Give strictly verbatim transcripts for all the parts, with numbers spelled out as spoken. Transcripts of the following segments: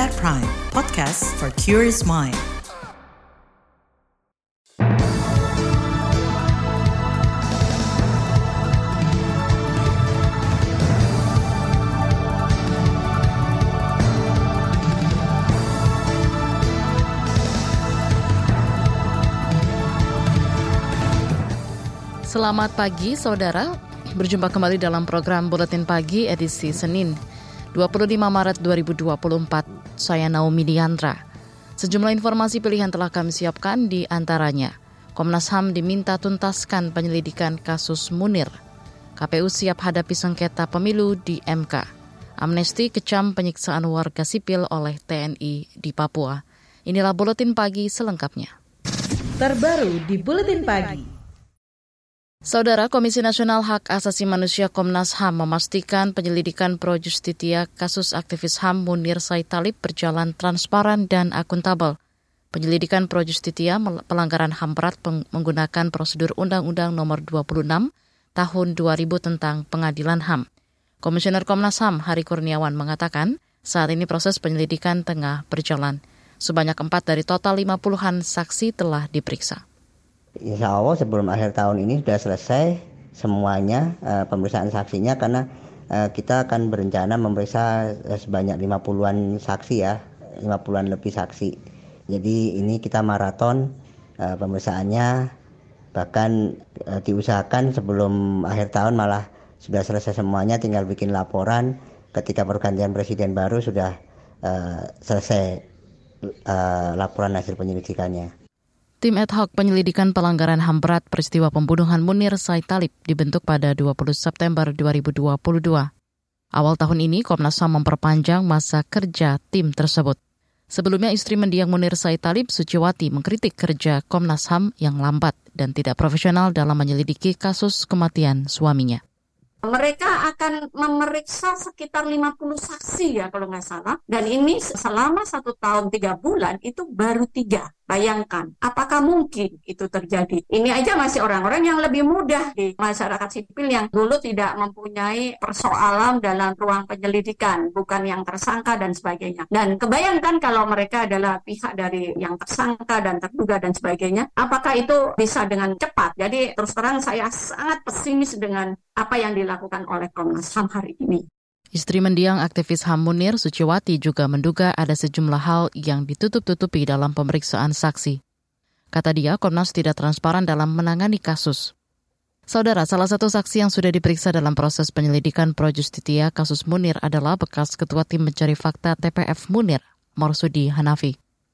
K Prime, podcast for curious mind. Selamat pagi saudara, berjumpa kembali dalam program Buletin Pagi edisi Senin dua puluh lima Maret dua ribu dua puluh empat. Saya Naomi Diandra. Sejumlah informasi pilihan telah kami siapkan, di antaranya Komnas H A M diminta tuntaskan penyelidikan kasus Munir. K P U siap hadapi sengketa pemilu di M K. Amnesti kecam penyiksaan warga sipil oleh T N I di Papua. Inilah Buletin Pagi selengkapnya. Terbaru di Buletin Pagi. Saudara, Komisi Nasional Hak Asasi Manusia Komnas H A M memastikan penyelidikan Pro Justia kasus aktivis H A M Munir Said Talib berjalan transparan dan akuntabel. Penyelidikan Pro Justia pelanggaran H A M berat menggunakan prosedur Undang-Undang Nomor dua puluh enam Tahun dua ribu tentang Pengadilan H A M. Komisioner Komnas H A M Hari Kurniawan mengatakan saat ini proses penyelidikan tengah berjalan. Sebanyak empat dari total lima puluhan saksi telah diperiksa. Insya Allah sebelum akhir tahun ini sudah selesai semuanya uh, pemeriksaan saksinya, karena uh, kita akan berencana memeriksa uh, sebanyak lima puluhan saksi ya, lima puluhan lebih saksi. Jadi ini kita maraton uh, pemeriksaannya, bahkan uh, diusahakan sebelum akhir tahun malah sudah selesai semuanya, tinggal bikin laporan ketika pergantian presiden baru sudah uh, selesai uh, laporan hasil penyelidikannya. Tim ad hoc penyelidikan pelanggaran H A M berat peristiwa pembunuhan Munir Said Talib dibentuk pada dua puluh September dua ribu dua puluh dua. Awal tahun ini Komnas H A M memperpanjang masa kerja tim tersebut. Sebelumnya istri mendiang Munir Said Talib, Suciwati, mengkritik kerja Komnas H A M yang lambat dan tidak profesional dalam menyelidiki kasus kematian suaminya. Mereka akan memeriksa sekitar lima puluh saksi ya kalau nggak salah. Dan ini selama satu tahun tiga bulan itu baru tiga. Bayangkan, apakah mungkin itu terjadi? Ini aja masih orang-orang yang lebih mudah di masyarakat sipil yang dulu tidak mempunyai persoalan dalam ruang penyelidikan, bukan yang tersangka dan sebagainya. Dan kebayangkan kalau mereka adalah pihak dari yang tersangka dan terduga dan sebagainya, apakah itu bisa dengan cepat? Jadi terus terang saya sangat pesimis dengan apa yang dilakukan oleh Komnas H A M hari ini. Istri mendiang aktivis H A M Munir, Suciwati, juga menduga ada sejumlah hal yang ditutup-tutupi dalam pemeriksaan saksi. Kata dia, Komnas tidak transparan dalam menangani kasus. Saudara, salah satu saksi yang sudah diperiksa dalam proses penyelidikan Pro Justia kasus Munir adalah bekas Ketua Tim Mencari Fakta T P F Munir, Marsudi Hanafi.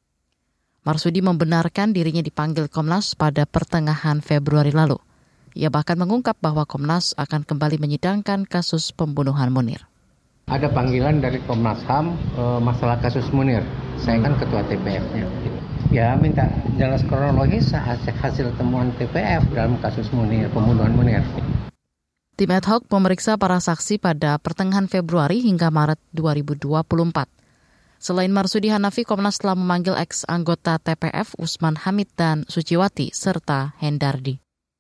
Marsudi membenarkan dirinya dipanggil Komnas pada pertengahan Februari lalu. Ia bahkan mengungkap bahwa Komnas akan kembali menyidangkan kasus pembunuhan Munir. Ada panggilan dari Komnas H A M e, masalah kasus Munir. Saya kan ketua T P F-nya. Ya minta jelas kronologis hasil, hasil temuan T P F dalam kasus Munir, pembunuhan Munir. Tim ad hoc memeriksa para saksi pada pertengahan Februari hingga Maret dua ribu dua puluh empat. Selain Marsudi Hanafi, Komnas telah memanggil ex-anggota T P F Usman Hamid dan Suciwati serta Hendardi.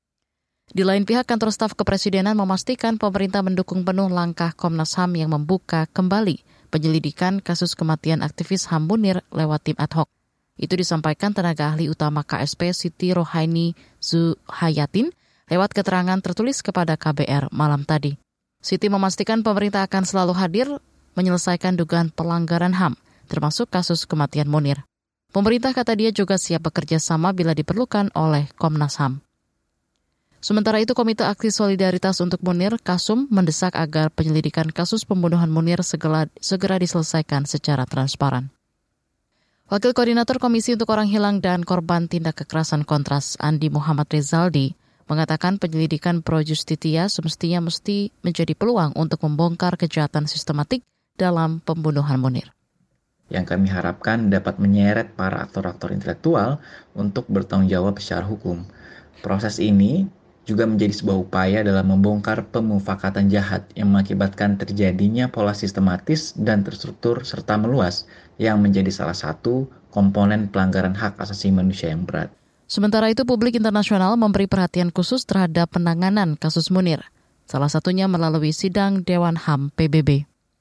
Di lain pihak, Kantor Staf Kepresidenan memastikan pemerintah mendukung penuh langkah Komnas H A M yang membuka kembali penyelidikan kasus kematian aktivis H A M Munir lewat tim ad hoc. Itu disampaikan tenaga ahli utama K S P Siti Rohaini Zuhayatin lewat keterangan tertulis kepada K B R malam tadi. Siti memastikan pemerintah akan selalu hadir menyelesaikan dugaan pelanggaran H A M, termasuk kasus kematian Munir. Pemerintah, kata dia, juga siap bekerja sama bila diperlukan oleh Komnas H A M. Sementara itu, Komite Aksi Solidaritas untuk Munir, Kasum, mendesak agar penyelidikan kasus pembunuhan Munir segera, segera diselesaikan secara transparan. Wakil Koordinator Komisi untuk Orang Hilang dan Korban Tindak Kekerasan Kontras, Andi Muhammad Rezaldi, mengatakan penyelidikan Pro Justia semestinya mesti menjadi peluang untuk membongkar kejahatan sistematik dalam pembunuhan Munir. Yang kami harapkan dapat menyeret para aktor-aktor intelektual untuk bertanggung jawab secara hukum. Proses ini juga menjadi sebuah upaya dalam membongkar pemufakatan jahat yang mengakibatkan terjadinya pola sistematis dan terstruktur serta meluas yang menjadi salah satu komponen pelanggaran hak asasi manusia yang berat. Sementara itu, publik internasional memberi perhatian khusus terhadap penanganan kasus Munir, salah satunya melalui sidang Dewan H A M P B B.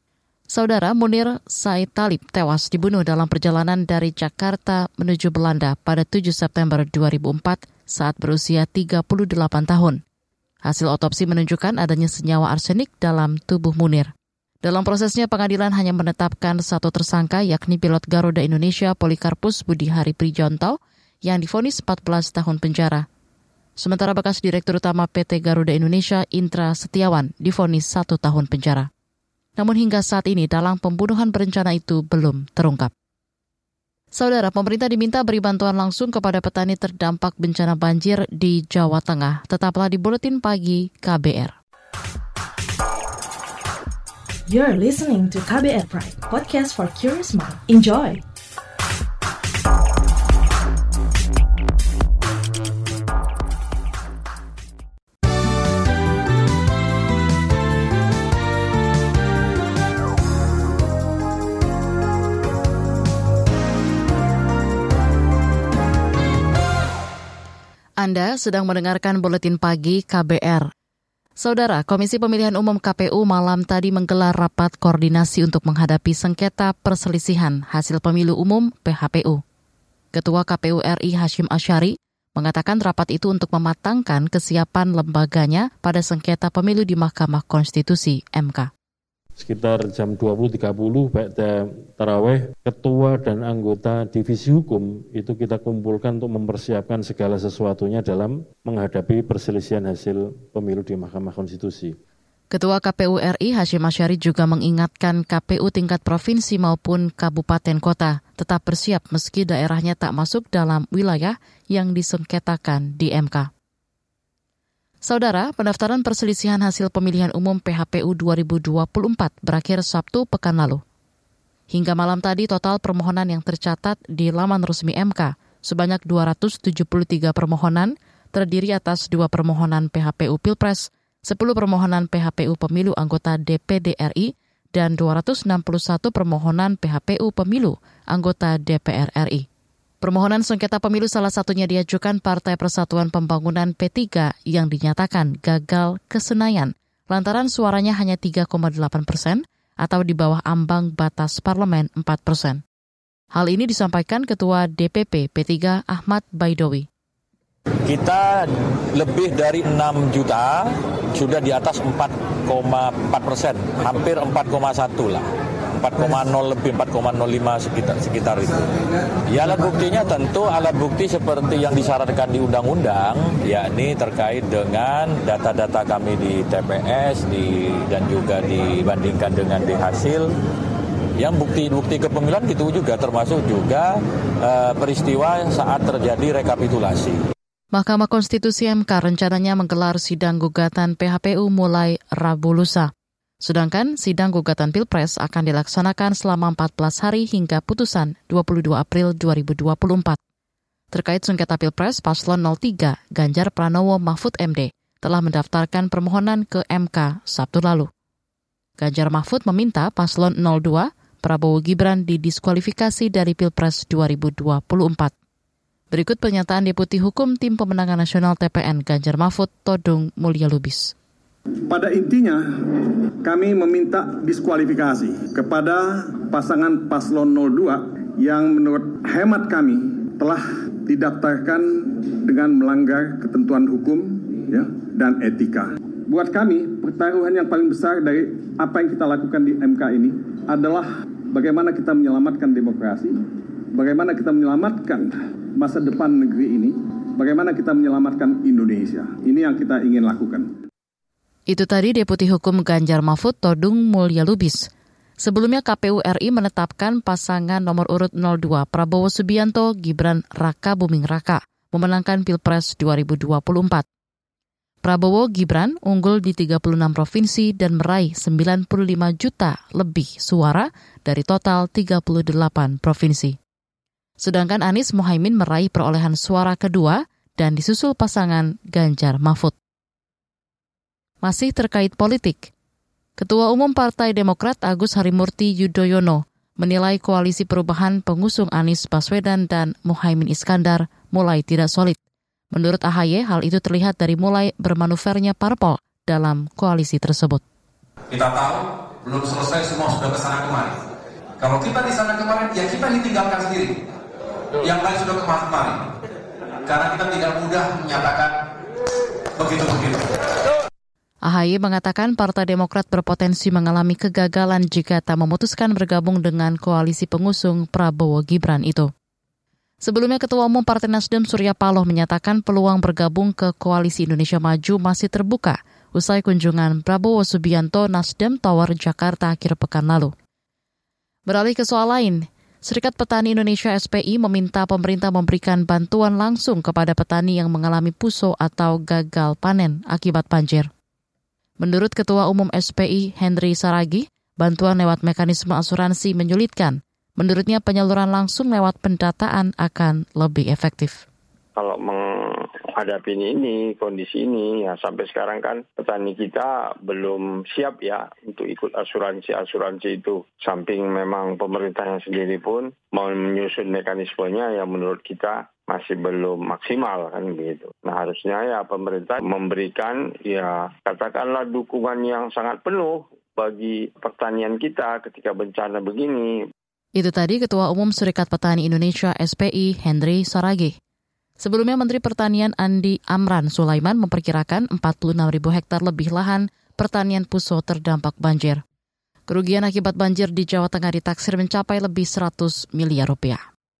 Saudara, Munir Said Talib tewas dibunuh dalam perjalanan dari Jakarta menuju Belanda pada tujuh September dua ribu empat saat berusia tiga puluh delapan tahun. Hasil otopsi menunjukkan adanya senyawa arsenik dalam tubuh Munir. Dalam prosesnya, pengadilan hanya menetapkan satu tersangka, yakni pilot Garuda Indonesia Polikarpus Budihari Prijanto yang divonis empat belas tahun penjara. Sementara bekas Direktur Utama P T Garuda Indonesia Indra Setiawan divonis satu tahun penjara. Namun hingga saat ini dalang pembunuhan berencana itu belum terungkap. Saudara, pemerintah diminta beri bantuan langsung kepada petani terdampak bencana banjir di Jawa Tengah. Tetaplah di Buletin Pagi K B R. You're listening to K B R Pride, podcast for curious mind. Enjoy! Anda sedang mendengarkan Buletin Pagi K B R. Saudara, Komisi Pemilihan Umum K P U malam tadi menggelar rapat koordinasi untuk menghadapi sengketa perselisihan hasil pemilu umum P H P U. Ketua K P U R I Hashim Asyari mengatakan rapat itu untuk mematangkan kesiapan lembaganya pada sengketa pemilu di Mahkamah Konstitusi M K. Sekitar jam dua puluh tiga puluh Ba'da Tarawih, ketua dan anggota divisi hukum itu kita kumpulkan untuk mempersiapkan segala sesuatunya dalam menghadapi perselisihan hasil pemilu di Mahkamah Konstitusi. Ketua K P U R I Hashim Asyari juga mengingatkan K P U tingkat provinsi maupun kabupaten kota tetap bersiap meski daerahnya tak masuk dalam wilayah yang disengketakan di M K. Saudara, pendaftaran perselisihan hasil pemilihan umum P H P U dua ribu dua puluh empat berakhir Sabtu pekan lalu. Hingga malam tadi total permohonan yang tercatat di laman resmi M K sebanyak dua ratus tujuh puluh tiga permohonan terdiri atas dua permohonan P H P U Pilpres, sepuluh permohonan P H P U Pemilu anggota D P D R I, dan dua ratus enam puluh satu permohonan P H P U Pemilu anggota D P R R I. Permohonan sengketa pemilu salah satunya diajukan Partai Persatuan Pembangunan P tiga yang dinyatakan gagal ke Senayan lantaran suaranya hanya tiga koma delapan persen atau di bawah ambang batas parlemen empat persen. Hal ini disampaikan Ketua D P P P tiga Ahmad Baidowi. Kita lebih dari enam juta, sudah di atas empat koma empat persen, hampir empat koma satu lah. empat koma nol lebih, empat koma nol lima sekitar, sekitar itu. Ya, alat buktinya tentu alat bukti seperti yang disyaratkan di undang-undang, yakni terkait dengan data-data kami di T P S di, dan juga dibandingkan dengan di hasil. Yang bukti-bukti kepemiluan itu juga termasuk juga uh, peristiwa saat terjadi rekapitulasi. Mahkamah Konstitusi M K rencananya menggelar sidang gugatan P H P U mulai Rabu lusa. Sedangkan sidang gugatan Pilpres akan dilaksanakan selama empat belas hari hingga putusan dua puluh dua April dua ribu dua puluh empat. Terkait sengketa Pilpres, Paslon nol tiga Ganjar Pranowo Mahfud M D telah mendaftarkan permohonan ke M K Sabtu lalu. Ganjar Mahfud meminta Paslon nol dua Prabowo Gibran didiskualifikasi dari Pilpres dua ribu dua puluh empat. Berikut pernyataan Deputi Hukum Tim Pemenangan Nasional T P N Ganjar Mahfud Todung Mulya Lubis. Pada intinya, kami meminta diskualifikasi kepada pasangan Paslon nol dua yang menurut hemat kami telah didaftarkan dengan melanggar ketentuan hukum ya, dan etika. Buat kami, pertaruhan yang paling besar dari apa yang kita lakukan di M K ini adalah bagaimana kita menyelamatkan demokrasi, bagaimana kita menyelamatkan masa depan negeri ini, bagaimana kita menyelamatkan Indonesia. Ini yang kita ingin lakukan. Itu tadi Deputi Hukum Ganjar Mahfud Todung Mulya Lubis. Sebelumnya K P U R I menetapkan pasangan nomor urut nol dua Prabowo Subianto Gibran Raka Buming Raka memenangkan Pilpres dua ribu dua puluh empat. Prabowo Gibran unggul di tiga puluh enam provinsi dan meraih sembilan puluh lima juta lebih suara dari total tiga puluh delapan provinsi. Sedangkan Anies Mohaimin meraih perolehan suara kedua dan disusul pasangan Ganjar Mahfud. Masih terkait politik, Ketua Umum Partai Demokrat Agus Harimurti Yudhoyono menilai koalisi perubahan pengusung Anies Baswedan dan Muhaimin Iskandar mulai tidak solid. Menurut A H Y, hal itu terlihat dari mulai bermanuvernya parpol dalam koalisi tersebut. Kita tahu belum selesai semua sudah kesana kemari. Kalau kita di sana kemarin, ya kita ditinggalkan sendiri. Yang lain sudah kemari. Karena kita tidak mudah menyatakan begitu-begitu. A H Y mengatakan Partai Demokrat berpotensi mengalami kegagalan jika tak memutuskan bergabung dengan koalisi pengusung Prabowo Gibran itu. Sebelumnya Ketua Umum Partai Nasdem Surya Paloh menyatakan peluang bergabung ke Koalisi Indonesia Maju masih terbuka usai kunjungan Prabowo Subianto Nasdem Tower Jakarta akhir pekan lalu. Beralih ke soal lain, Serikat Petani Indonesia S P I meminta pemerintah memberikan bantuan langsung kepada petani yang mengalami puso atau gagal panen akibat banjir. Menurut Ketua Umum S P I Henry Saragih, bantuan lewat mekanisme asuransi menyulitkan. Menurutnya penyaluran langsung lewat pendataan akan lebih efektif. Kalau menghadapi ini, kondisi ini, ya sampai sekarang kan petani kita belum siap ya untuk ikut asuransi-asuransi itu. Samping memang pemerintahnya sendiri pun mau menyusun mekanismenya yang menurut kita masih belum maksimal kan begitu. Nah harusnya ya pemerintah memberikan ya katakanlah dukungan yang sangat penuh bagi pertanian kita ketika bencana begini. Itu tadi Ketua Umum Serikat Petani Indonesia S P I Henry Saragih. Sebelumnya Menteri Pertanian Andi Amran Sulaiman memperkirakan empat puluh enam ribu hektar lebih lahan pertanian puso terdampak banjir. Kerugian akibat banjir di Jawa Tengah ditaksir mencapai lebih seratus miliar rupiah.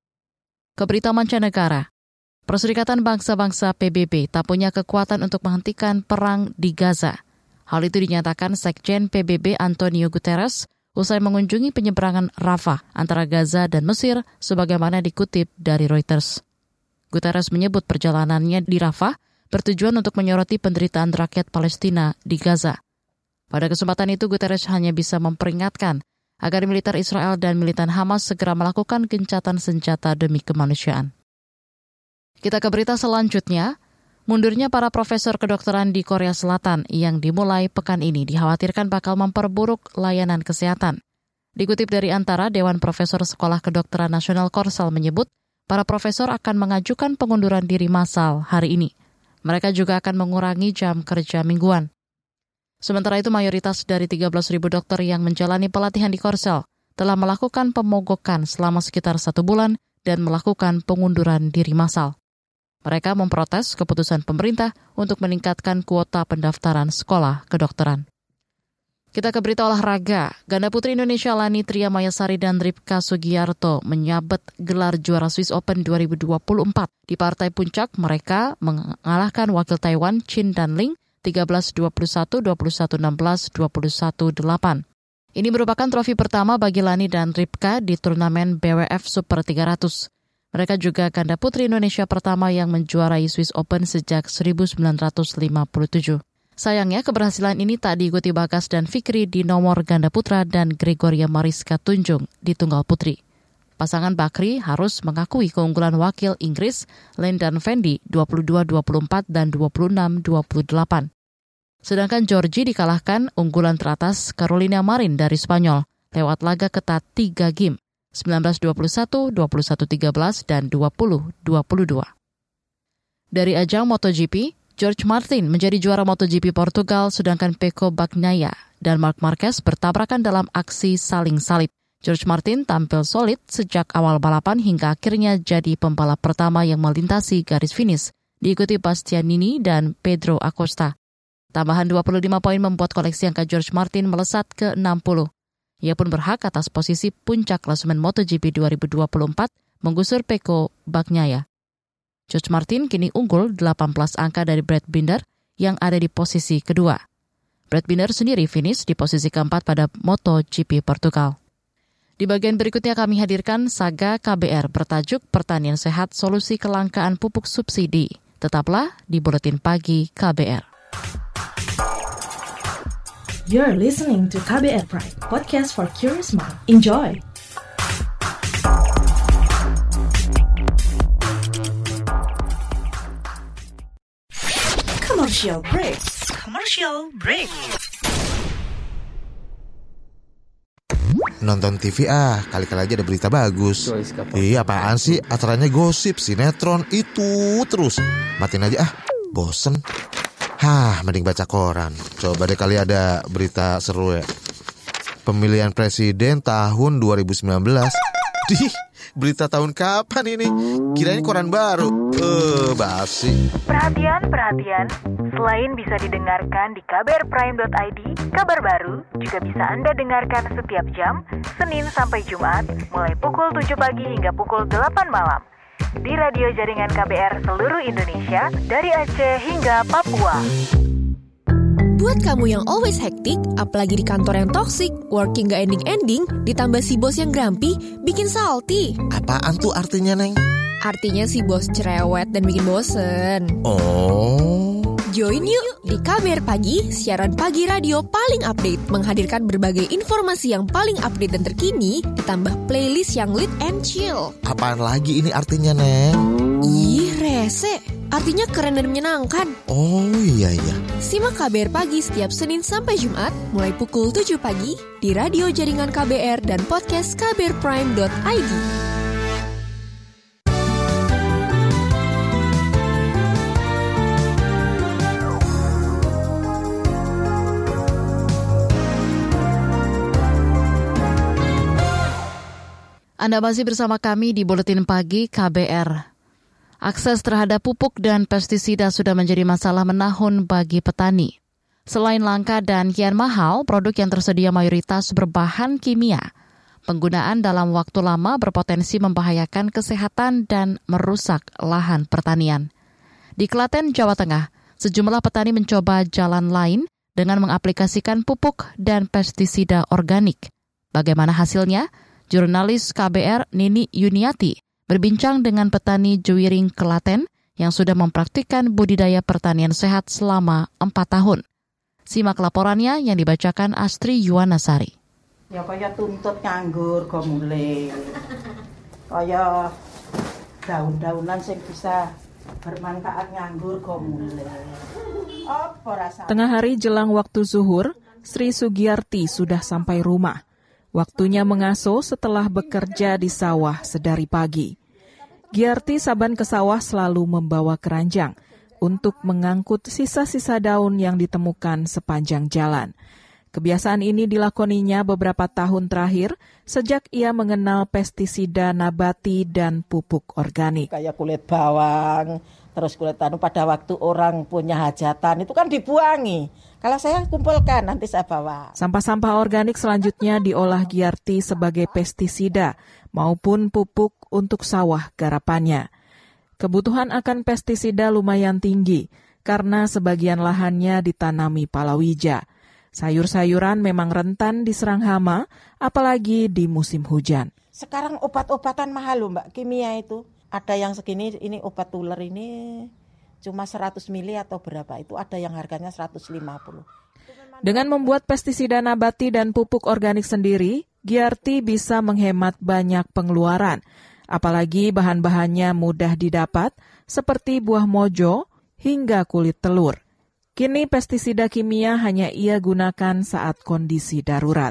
Ke berita mancanegara, Perserikatan Bangsa-Bangsa P B B tak punya kekuatan untuk menghentikan perang di Gaza. Hal itu dinyatakan Sekjen P B B Antonio Guterres usai mengunjungi penyeberangan Rafah antara Gaza dan Mesir sebagaimana dikutip dari Reuters. Guterres menyebut perjalanannya di Rafah bertujuan untuk menyoroti penderitaan rakyat Palestina di Gaza. Pada kesempatan itu Guterres hanya bisa memperingatkan agar militer Israel dan militan Hamas segera melakukan gencatan senjata demi kemanusiaan. Kita ke berita selanjutnya. Mundurnya para profesor kedokteran di Korea Selatan yang dimulai pekan ini dikhawatirkan bakal memperburuk layanan kesehatan. Dikutip dari Antara, Dewan Profesor Sekolah Kedokteran Nasional Korsel menyebut para profesor akan mengajukan pengunduran diri massal hari ini. Mereka juga akan mengurangi jam kerja mingguan. Sementara itu mayoritas dari tiga belas ribu dokter yang menjalani pelatihan di Korsel telah melakukan pemogokan selama sekitar satu bulan dan melakukan pengunduran diri massal. Mereka memprotes keputusan pemerintah untuk meningkatkan kuota pendaftaran sekolah kedokteran. Kita ke berita olahraga. Ganda putri Indonesia Lani Tria Mayasari dan Ripka Sugiarto menyabet gelar juara Swiss Open dua ribu dua puluh empat. Di partai puncak mereka mengalahkan wakil Taiwan Chin Dan Ling tiga belas dua puluh satu, dua puluh satu enam belas, dua puluh satu delapan. Ini merupakan trofi pertama bagi Lani dan Ripka di turnamen B W F Super tiga ratus. Mereka juga ganda putri Indonesia pertama yang menjuarai Swiss Open sejak seribu sembilan ratus lima puluh tujuh. Sayangnya keberhasilan ini tak diikuti Bagas dan Fikri di nomor ganda putra dan Gregoria Mariska Tunjung di tunggal putri. Pasangan Bakri harus mengakui keunggulan wakil Inggris Len dan Fendi dua puluh dua dua puluh empat dan dua puluh enam dua puluh delapan. Sedangkan Georgie dikalahkan unggulan teratas Carolina Marin dari Spanyol lewat laga ketat tiga game, sembilan belas dua puluh satu, dua puluh satu tiga belas, dan dua puluh dua puluh dua. Dari ajang MotoGP, George Martin menjadi juara MotoGP Portugal sedangkan Pecco Bagnaia dan Marc Marquez bertabrakan dalam aksi saling salip. George Martin tampil solid sejak awal balapan hingga akhirnya jadi pembalap pertama yang melintasi garis finish, diikuti Bastianini dan Pedro Acosta. Tambahan dua puluh lima poin membuat koleksi angka George Martin melesat ke enam puluh. Ia pun berhak atas posisi puncak klasemen MotoGP dua ribu dua puluh empat menggusur Pecco Bagnaia. George Martin kini unggul delapan belas angka dari Brad Binder yang ada di posisi kedua. Brad Binder sendiri finish di posisi keempat pada MotoGP Portugal. Di bagian berikutnya kami hadirkan Saga K B R bertajuk Pertanian Sehat Solusi Kelangkaan Pupuk Subsidi. Tetaplah di Buletin Pagi K B R. You're listening to K B R Pride, podcast for curious mind. Enjoy! Commercial break. Commercial break. Nonton T V ah, kali-kali aja ada berita bagus. Iya, apaan sih? Acaranya gosip, sinetron, itu terus. Matiin aja ah, bosen. Hah, mending baca koran. Coba deh kali ada berita seru ya. pemilihan presiden tahun dua ribu sembilan belas. Dih, berita tahun kapan ini? Kirain koran baru. Eh, basi. Perhatian, perhatian. Selain bisa didengarkan di k b r prime dot i d, kabar baru juga bisa Anda dengarkan setiap jam, Senin sampai Jumat, mulai pukul tujuh pagi hingga pukul delapan malam. Di radio jaringan K B R seluruh Indonesia, dari Aceh hingga Papua. Buat kamu yang always hektik, apalagi di kantor yang toksik, working gak ending-ending, ditambah si bos yang grumpy, bikin salty. Apaan tuh artinya, Neng? Artinya si bos cerewet dan bikin bosen. Oh. Join yuk di K B R Pagi, siaran pagi radio paling update, menghadirkan berbagai informasi yang paling update dan terkini, ditambah playlist yang lit and chill. Apaan lagi ini artinya, Neng? Ih, rese. Artinya keren dan menyenangkan. Oh iya iya. Simak K B R Pagi setiap Senin sampai Jumat, mulai pukul tujuh pagi, di radio jaringan K B R dan podcast k b r prime dot i d. Anda masih bersama kami di Buletin Pagi K B R. Akses terhadap pupuk dan pestisida sudah menjadi masalah menahun bagi petani. Selain langka dan kian mahal, produk yang tersedia mayoritas berbahan kimia. Penggunaan dalam waktu lama berpotensi membahayakan kesehatan dan merusak lahan pertanian. Di Klaten, Jawa Tengah, sejumlah petani mencoba jalan lain dengan mengaplikasikan pupuk dan pestisida organik. Bagaimana hasilnya? Jurnalis K B R Nini Yuniati berbincang dengan petani Juwiring Klaten yang sudah mempraktikkan budidaya pertanian sehat selama empat tahun. Simak laporannya yang dibacakan Astri Yuwanasari. Ya kaya tuntut nganggur go mulai. Kaya daun-daunan sing bisa bermanfaat nganggur go mulai. Apa rasanya? Tengah hari jelang waktu zuhur, Sri Sugiyarti sudah sampai rumah. Waktunya mengasuh setelah bekerja di sawah sedari pagi. Giarti saban ke sawah selalu membawa keranjang untuk mengangkut sisa-sisa daun yang ditemukan sepanjang jalan. Kebiasaan ini dilakoninya beberapa tahun terakhir sejak ia mengenal pestisida nabati dan pupuk organik. Kayak kulit bawang, terus kulit anu pada waktu orang punya hajatan itu kan dibuangi. Kalau saya kumpulkan, nanti saya bawa. Sampah-sampah organik selanjutnya diolah Giarti sebagai pestisida maupun pupuk untuk sawah garapannya. Kebutuhan akan pestisida lumayan tinggi karena sebagian lahannya ditanami palawija. Sayur-sayuran memang rentan diserang hama, apalagi di musim hujan. Sekarang obat-obatan mahal loh Mbak, kimia itu. Ada yang segini, ini obat tuler ini cuma seratus mili atau berapa, itu ada yang harganya seratus lima puluh. Dengan membuat pestisida nabati dan pupuk organik sendiri, Giarti bisa menghemat banyak pengeluaran, apalagi bahan-bahannya mudah didapat seperti buah mojo hingga kulit telur. Kini pestisida kimia hanya ia gunakan saat kondisi darurat.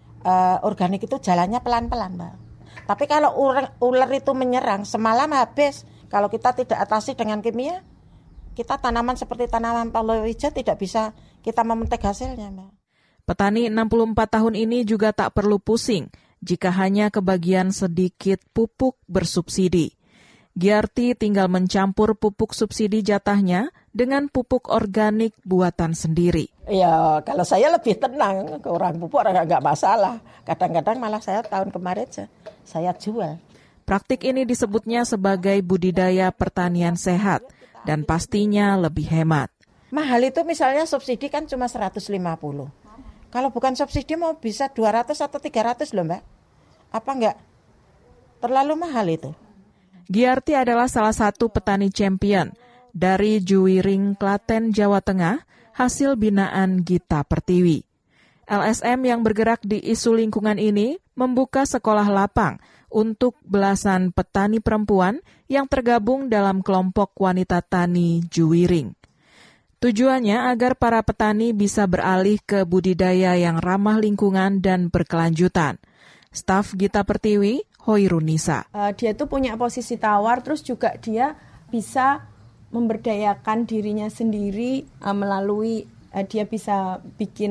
Uh, organik itu jalannya pelan-pelan, Mbak. Tapi kalau ular, ular itu menyerang, semalam habis. Kalau kita tidak atasi dengan kimia, kita tanaman seperti tanaman palawija tidak bisa kita memetik hasilnya, Mbak. Petani enam puluh empat tahun ini juga tak perlu pusing jika hanya kebagian sedikit pupuk bersubsidi. Giarti tinggal mencampur pupuk subsidi jatahnya dengan pupuk organik buatan sendiri. Ya, kalau saya lebih tenang, ke orang pupuk orang nggak masalah. Kadang-kadang malah saya tahun kemarin saya jual. Praktik ini disebutnya sebagai budidaya pertanian sehat dan pastinya lebih hemat. Mahal itu misalnya subsidi kan cuma seratus lima puluh. Kalau bukan subsidi mau bisa dua ratus atau tiga ratus loh, Mbak. Apa enggak? Terlalu mahal itu. Giarti adalah salah satu petani champion dari Juwiring Klaten, Jawa Tengah, hasil binaan Gita Pertiwi. L S M yang bergerak di isu lingkungan ini membuka sekolah lapang untuk belasan petani perempuan yang tergabung dalam kelompok wanita tani Juwiring. Tujuannya agar para petani bisa beralih ke budidaya yang ramah lingkungan dan berkelanjutan. Staf Gita Pertiwi, Hoirunisa. Uh, dia tuh punya posisi tawar, terus juga dia bisa memberdayakan dirinya sendiri uh, melalui uh, dia bisa bikin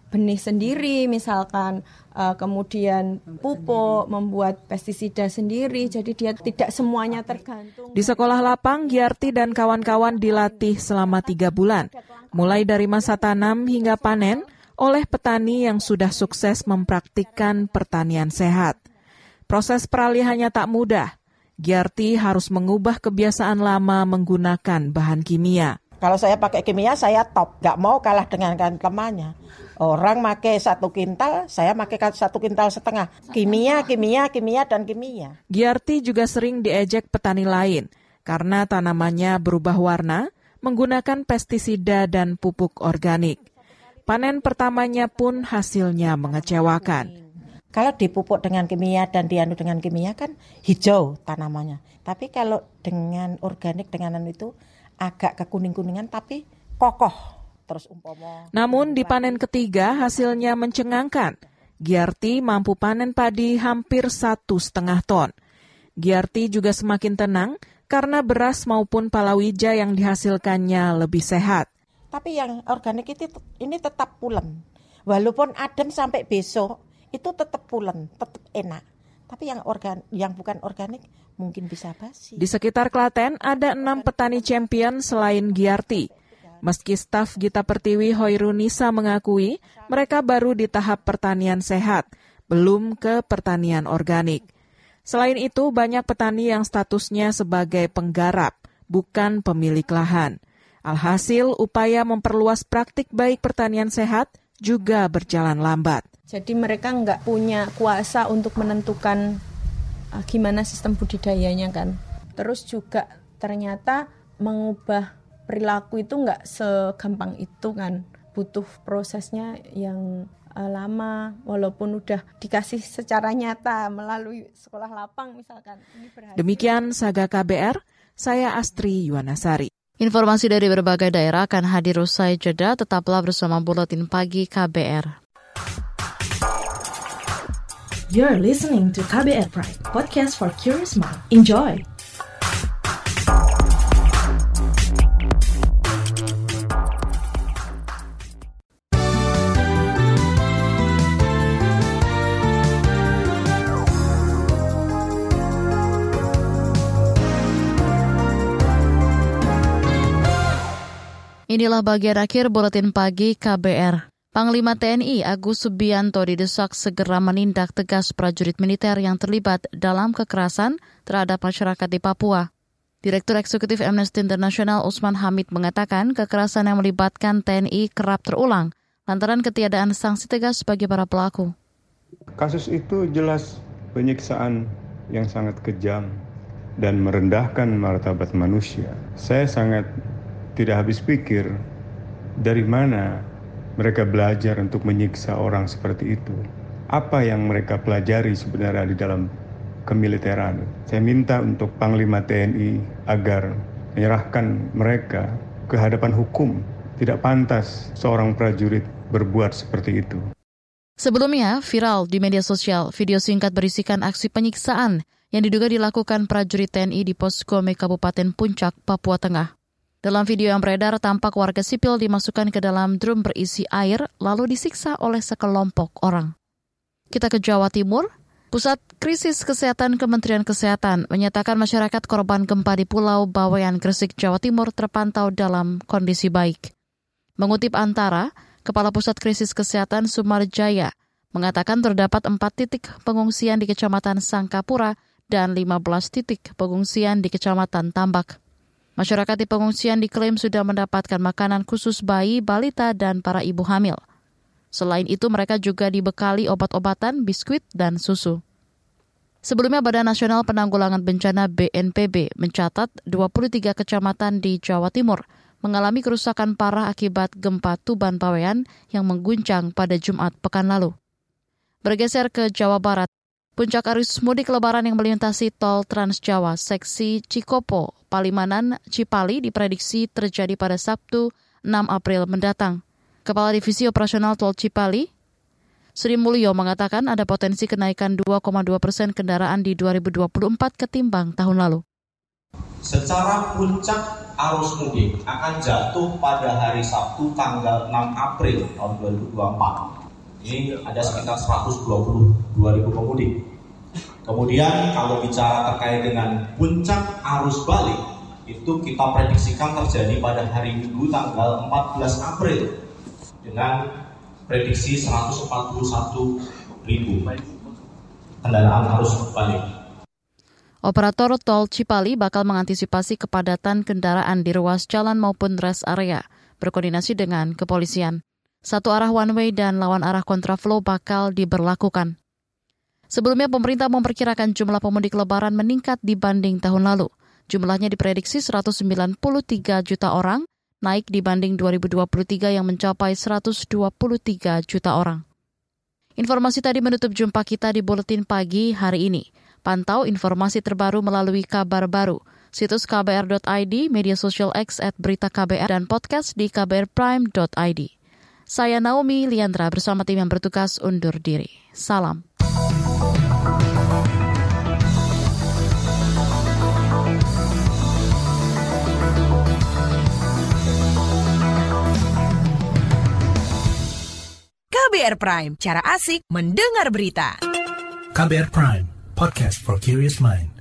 benih sendiri misalkan, uh, kemudian pupuk, membuat pestisida sendiri, jadi dia tidak semuanya tergantung. Di sekolah lapang, Giarti dan kawan-kawan dilatih selama tiga bulan, mulai dari masa tanam hingga panen oleh petani yang sudah sukses mempraktikkan pertanian sehat. Proses peralihannya tak mudah. Giarti harus mengubah kebiasaan lama menggunakan bahan kimia. Kalau saya pakai kimia, saya top. Nggak mau kalah dengan temannya. Orang pakai satu kintal, saya pakai satu kintal setengah. Kimia, kimia, kimia, dan kimia. Giarti juga sering diejek petani lain karena tanamannya berubah warna menggunakan pestisida dan pupuk organik. Panen pertamanya pun hasilnya mengecewakan. Kalau dipupuk dengan kimia dan dianu dengan kimia kan hijau tanamannya. Tapi kalau dengan organik, dengan itu agak kekuning-kuningan tapi kokoh. Terus umpama. Namun di panen ketiga hasilnya mencengangkan. Giarti mampu panen padi hampir satu setengah ton. Giarti juga semakin tenang karena beras maupun palawija yang dihasilkannya lebih sehat. Tapi yang organik itu ini tetap pulen. Walaupun adem sampai besok itu tetap pulen, tetap enak. Tapi yang organ, yang bukan organik mungkin bisa basi. Di sekitar Klaten ada enam petani champion selain Giarti. Meski staf Gita Pertiwi Hoirunisa mengakui mereka baru di tahap pertanian sehat, belum ke pertanian organik. Selain itu, banyak petani yang statusnya sebagai penggarap, bukan pemilik lahan. Alhasil, upaya memperluas praktik baik pertanian sehat juga berjalan lambat. Jadi mereka nggak punya kuasa untuk menentukan uh, gimana sistem budidayanya kan. Terus juga ternyata mengubah perilaku itu nggak segampang itu kan. Butuh prosesnya yang uh, lama, walaupun udah dikasih secara nyata melalui sekolah lapang misalkan. Ini berhasil. Demikian Saga K B R, saya Astri Yuwanasari. Informasi dari berbagai daerah akan hadir usai jeda, tetaplah bersama Buletin Pagi K B R. You're listening to K B R Pride, podcast for curious mind. Enjoy! Inilah bagian akhir Buletin Pagi K B R. Panglima T N I Agus Subianto didesak segera menindak tegas prajurit militer yang terlibat dalam kekerasan terhadap masyarakat di Papua. Direktur Eksekutif Amnesty International Usman Hamid mengatakan kekerasan yang melibatkan T N I kerap terulang lantaran ketiadaan sanksi tegas bagi para pelaku. Kasus itu jelas penyiksaan yang sangat kejam dan merendahkan martabat manusia. Saya sangat tidak habis pikir dari mana mereka belajar untuk menyiksa orang seperti itu. Apa yang mereka pelajari sebenarnya di dalam kemiliteran. Saya minta untuk Panglima T N I agar menyerahkan mereka ke hadapan hukum. Tidak pantas seorang prajurit berbuat seperti itu. Sebelumnya, viral di media sosial video singkat berisikan aksi penyiksaan yang diduga dilakukan prajurit T N I di Poskome Kabupaten Puncak, Papua Tengah. Dalam video yang beredar, tampak warga sipil dimasukkan ke dalam drum berisi air lalu disiksa oleh sekelompok orang. Kita ke Jawa Timur. Pusat Krisis Kesehatan Kementerian Kesehatan menyatakan masyarakat korban gempa di Pulau Bawean, Gresik, Jawa Timur terpantau dalam kondisi baik. Mengutip Antara, Kepala Pusat Krisis Kesehatan Sumarjaya mengatakan terdapat empat titik pengungsian di Kecamatan Sangkapura dan lima belas titik pengungsian di Kecamatan Tambak. Masyarakat di pengungsian diklaim sudah mendapatkan makanan khusus bayi, balita, dan para ibu hamil. Selain itu, mereka juga dibekali obat-obatan, biskuit, dan susu. Sebelumnya, Badan Nasional Penanggulangan Bencana B N P B mencatat dua puluh tiga kecamatan di Jawa Timur mengalami kerusakan parah akibat gempa Tuban Bawean yang mengguncang pada Jumat pekan lalu. Bergeser ke Jawa Barat, puncak arus mudik lebaran yang melintasi tol Trans Jawa seksi Cikopo, Palimanan, Cipali diprediksi terjadi pada Sabtu enam April mendatang. Kepala Divisi Operasional Tol Cipali, Sri Mulyo mengatakan ada potensi kenaikan dua koma dua persen kendaraan di dua ribu dua puluh empat ketimbang tahun lalu. Secara puncak arus mudik akan jatuh pada hari Sabtu tanggal enam April tahun dua ribu dua puluh empat. Ini ada sekitar seratus dua puluh dua ribu pemudik. Kemudian kalau bicara terkait dengan puncak arus balik, itu kita prediksikan terjadi pada hari Minggu tanggal empat belas April dengan prediksi seratus empat puluh satu ribu kendaraan arus balik. Operator tol Cipali bakal mengantisipasi kepadatan kendaraan di ruas jalan maupun rest area, berkoordinasi dengan kepolisian. Satu arah one way dan lawan arah kontraflow bakal diberlakukan. Sebelumnya pemerintah memperkirakan jumlah pemudik lebaran meningkat dibanding tahun lalu. Jumlahnya diprediksi seratus sembilan puluh tiga juta orang, naik dibanding dua ribu dua puluh tiga yang mencapai seratus dua puluh tiga juta orang. Informasi tadi menutup jumpa kita di Buletin Pagi hari ini. Pantau informasi terbaru melalui Kabar Baru, situs k b r dot i d, media sosial X at berita K B R, dan podcast di k b r prime dot i d. Saya Naomi Liandra bersama tim yang bertugas undur diri. Salam. K B R Prime, cara asik mendengar berita. K B R Prime, podcast for curious mind.